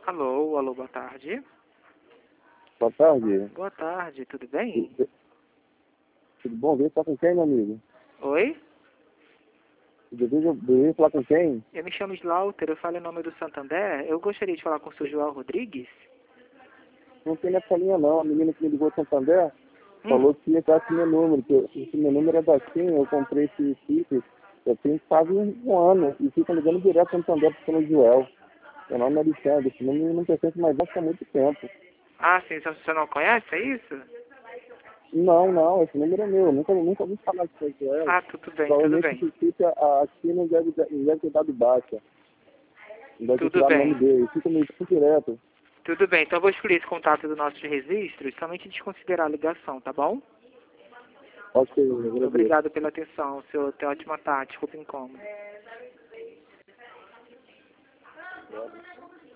Alô, alô, boa tarde. Boa tarde. Boa tarde, tudo bem? Tudo bom? Veio falar com quem, meu amigo? Oi? Veio falar com quem? Eu me chamo Slaughter, eu falo em nome do Santander. Eu gostaria de falar com o Sr. João Rodrigues. Não tem nessa linha não. A menina que me ligou de Santander Hum. falou que ia entrar esse meu número, que esse meu número é da TIM, eu comprei esse chip, eu tenho quase um ano, e fica ligando direto do Santander pro São Joel. Meu nome é Alexandre, esse número não pertence mais há muito tempo. Ah, sim, você não conhece, é isso? Não, esse número é meu, nunca ouvi falar de São Joel. Ah, tudo bem, tudo Provavelmente bem. esse chip a TIM não deve ter dado baixa, não deve ter Tudo tirado o nome bem. dele, fica me ligando direto. Tudo bem, então eu vou excluir esse contato do nosso registro e somente desconsiderar a ligação, tá bom? Ok, eu agradeço. Obrigado pela atenção, senhor. Tenha ótima tarde, desculpe o incômodo.